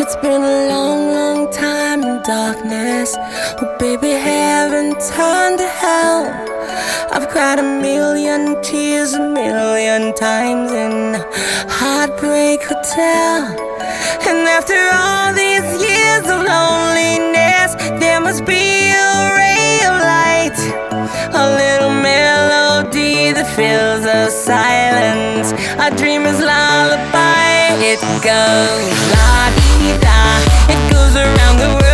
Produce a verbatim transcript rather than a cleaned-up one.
It's been a long, long time in darkness. Oh baby, heaven turned to hell. I've cried a million tears a million times in a Heartbreak Hotel. And after all these years of loneliness, there must be a ray of light, a little melody that fills the silence, a dreamer's lullaby. It goes la-dee-da, it goes around the world.